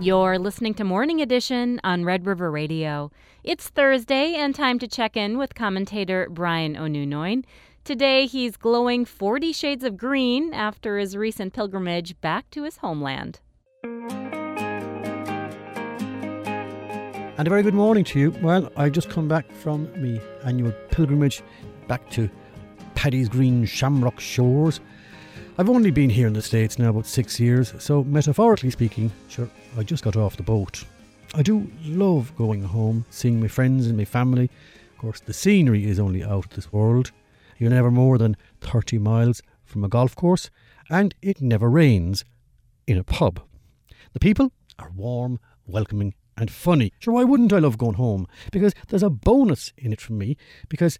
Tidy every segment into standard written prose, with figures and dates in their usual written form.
You're listening to Morning Edition on Red River Radio. It's Thursday and time to check in with commentator Brian O'Nunoin. Today he's glowing 40 shades of green after his recent pilgrimage back to his homeland. And a very good morning to you. Well, I've just come back from my annual pilgrimage back to Paddy's Green Shamrock Shores. I've only been here in the States now about 6 years, so metaphorically speaking, sure, I just got off the boat. I do love going home, seeing my friends and my family. Of course, the scenery is only out of this world. You're never more than 30 miles from a golf course, and it never rains in a pub. The people are warm, welcoming and funny. Sure, why wouldn't I love going home? Because there's a bonus in it for me, because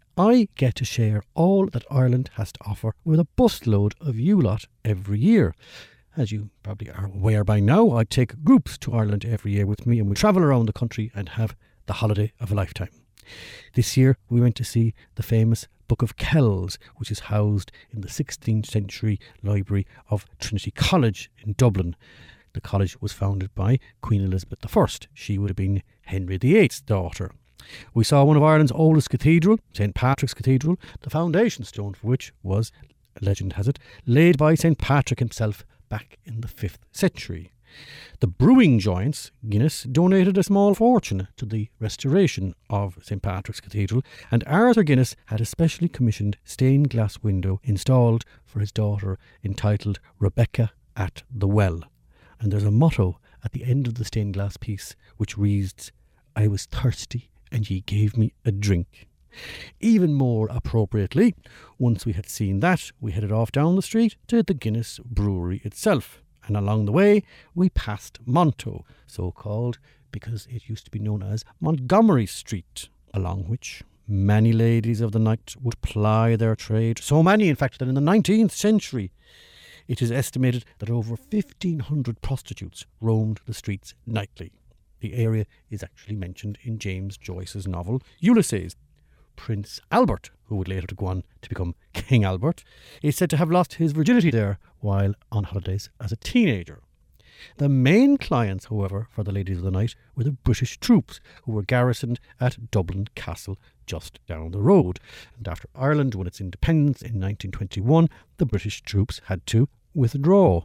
I get to share all that Ireland has to offer with a busload of you lot every year. As you probably are aware by now, I take groups to Ireland every year with me, and we travel around the country and have the holiday of a lifetime. This year we went to see the famous Book of Kells, which is housed in the 16th century library of Trinity College in Dublin. The college was founded by Queen Elizabeth I. She would have been Henry VIII's daughter. We saw one of Ireland's oldest cathedral, St. Patrick's Cathedral, the foundation stone for which was, legend has it, laid by St. Patrick himself back in the 5th century. The brewing giants, Guinness, donated a small fortune to the restoration of St. Patrick's Cathedral, and Arthur Guinness had a specially commissioned stained glass window installed for his daughter entitled Rebecca at the Well. And there's a motto at the end of the stained glass piece which reads, "I was thirsty and ye gave me a drink." Even more appropriately, once we had seen that, we headed off down the street to the Guinness brewery itself. And along the way, we passed Monto, so called because it used to be known as Montgomery Street, along which many ladies of the night would ply their trade. So many, in fact, that in the 19th century, it is estimated that over 1,500 prostitutes roamed the streets nightly. The area is actually mentioned in James Joyce's novel Ulysses. Prince Albert, who would later go on to become King Albert, is said to have lost his virginity there while on holidays as a teenager. The main clients, however, for the ladies of the night were the British troops who were garrisoned at Dublin Castle just down the road. And after Ireland won its independence in 1921, the British troops had to withdraw.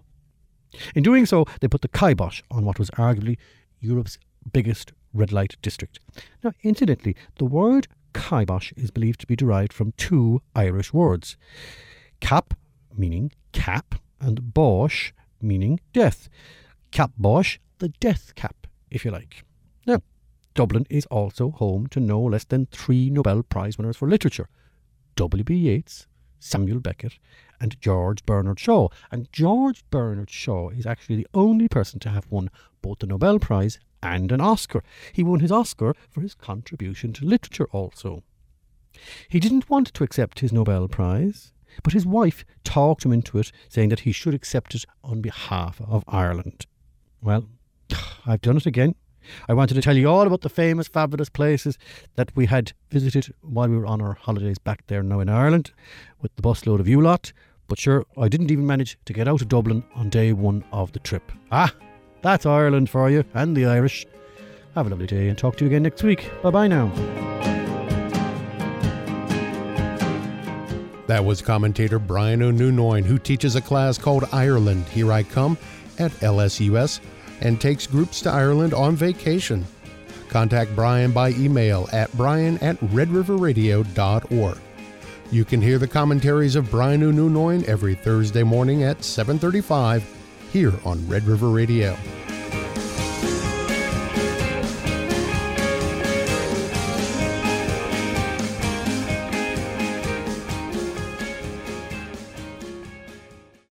In doing so, they put the kibosh on what was arguably Europe's biggest red light district. Now, incidentally, the word kibosh is believed to be derived from two Irish words. Cap, meaning cap, and bosh, meaning death. Cap bosh, the death cap, if you like. Now, Dublin is also home to no less than 3 Nobel Prize winners for literature. W.B. Yeats, Samuel Beckett, and George Bernard Shaw. And George Bernard Shaw is actually the only person to have won both the Nobel Prize and an Oscar. He won his Oscar for his contribution to literature also. He didn't want to accept his Nobel Prize, but his wife talked him into it, saying that he should accept it on behalf of Ireland. Well, I've done it again. I wanted to tell you all about the famous, fabulous places that we had visited while we were on our holidays back there now in Ireland with the busload of you lot. But sure, I didn't even manage to get out of Dublin on day one of the trip. That's Ireland for you, and the Irish. Have a lovely day and talk to you again next week. Bye-bye now. That was commentator Brian O'Nunoin, who teaches a class called Ireland, Here I Come, at LSUS, and takes groups to Ireland on vacation. Contact Brian by email at brian@redriverradio.org. You can hear the commentaries of Brian O'Nunoin every Thursday morning at 7:35 here on Red River Radio.